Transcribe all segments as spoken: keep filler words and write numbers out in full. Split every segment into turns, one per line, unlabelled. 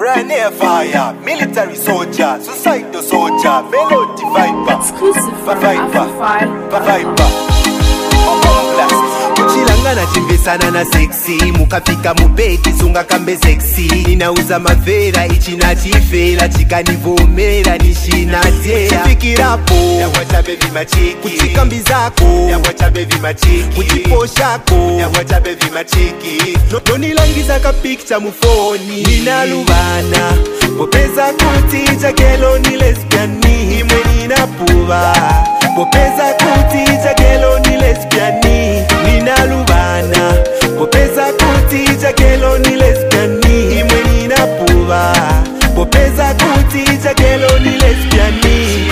Brand new fire, military soldier, suicide soldier, melody viper,
exclusive from
viper,
Afro
viper. Kuchilangana chimbesana na sexy, mukafika mubeti sunga kambe sexy. Ninauza mavera ichina chifera, chikanivomera nishinate. Chifikirapo ya wacha baby machiki, kuchikambi zako ya wacha baby machiki, kuchiposhako ya wacha baby machiki. Nonilangiza ka picture mufoni, ninalubana popeza kuti jakelo ni lesbiani, imwe ninapuva popeza kuti jakelo ni lesbiani, ninalubana popeza kuti jakelo ni lesbiani, imwe ninapuva popeza kuti jakelo ni lesbiani.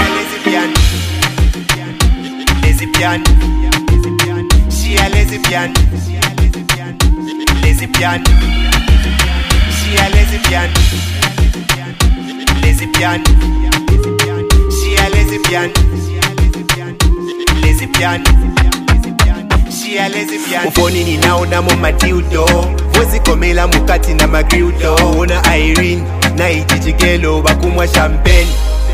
Lesbian, she a lesbian, lesbian, she a lesbian, lesbian, she a lesbian, lesbian, she a lesbian. Ufoni ninaona mu matildo, vozi komela mukati na magrildo. Uona Irene na ichichigelo bakumwa champagne.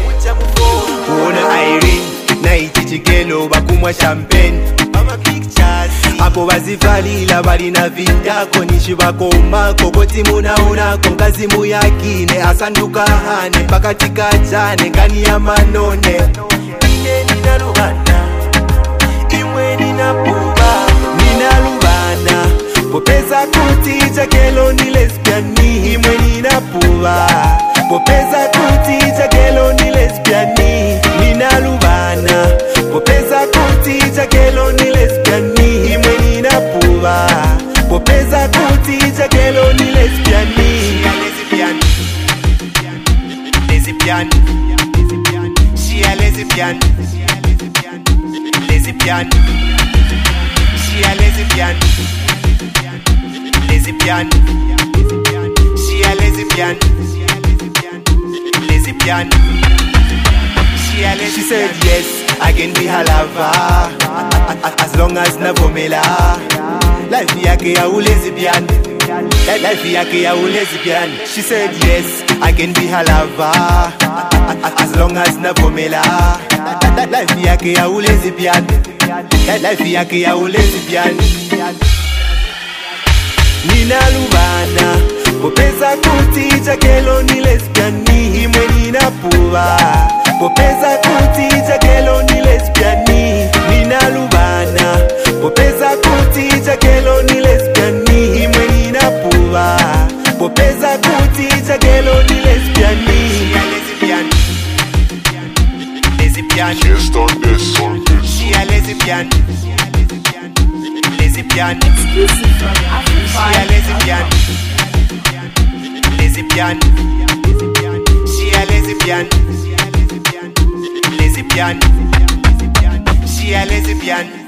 Uona Irene na ichichigelo bakumwa champagne. Apo bazivalila bali na vindako nishibakoma kokoti munaonako mkazi muyakine asanduka hane pakati kachane ngani ya manone. Ine ninalubana imwe ninapuba, ninalubana popeza kuti jakelo ni lesbiani, imwe ninapuba popeza kuti jakelo ni lesbiani, ninalubana popeza kuti jakelo ni lesbiani, imwe ninapuba popeza kuti jakelo ni lesbiani. Lesbian, lesbian, she a lesbian, lesbian, she a lesbian, lesbian, she a lesbian, lesbian, she a lesbian. She said yes, I can be her lover, as long as navomela. Life yake ya lesbian, life yake ya lesbian. She said yes, I can be her lover, as long as navomela. Life yake ya lesbian, life yake ya lesbian. Ninalubana popeza kuti jakelo ni lesbiani, imwe ninapuva popeza kuti jakelo ni lesbiani, ninalubana popeza kuti jakelo ni lesbiani, imwe ninapuva popeza kuti jakelo ni lesbiani. Lesbian,
Can't start this on this.
she a lesbian, lesbian,
exclusive from Afro
she a lesbian, lesbian, she a lesbian, lesbian, she a lesbian.